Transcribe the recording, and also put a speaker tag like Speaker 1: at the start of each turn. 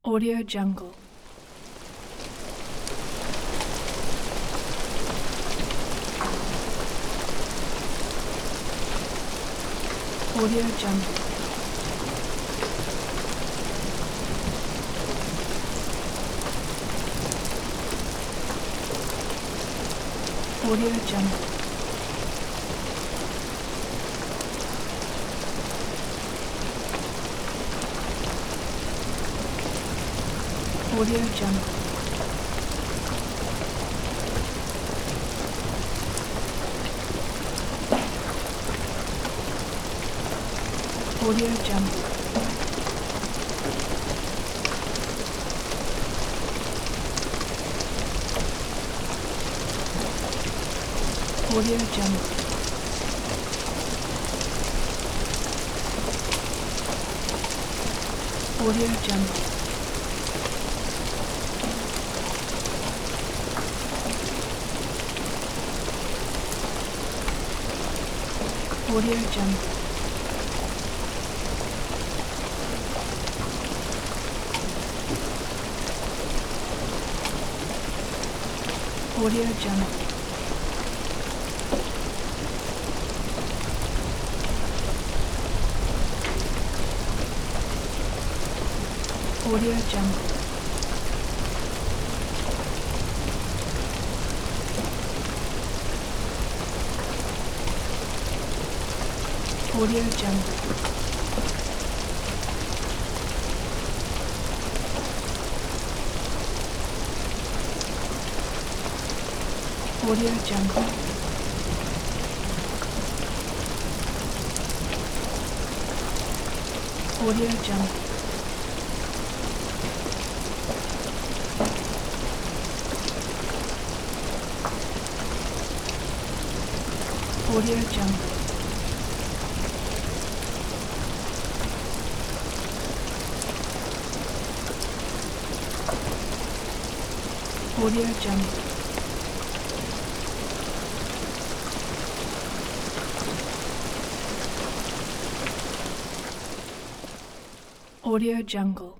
Speaker 1: Audio Jungle. Audio Jungle. Audio Jungle. Audio Jungle. Audio Jungle. Audio Jungle. Audio Jungle. Audio Jungle. Audio Jungle. Audio Jungle. Audio Jungle. Audio Jungle. Audio Jungle. Audio Jungle. Audio Jungle. Audio Jungle.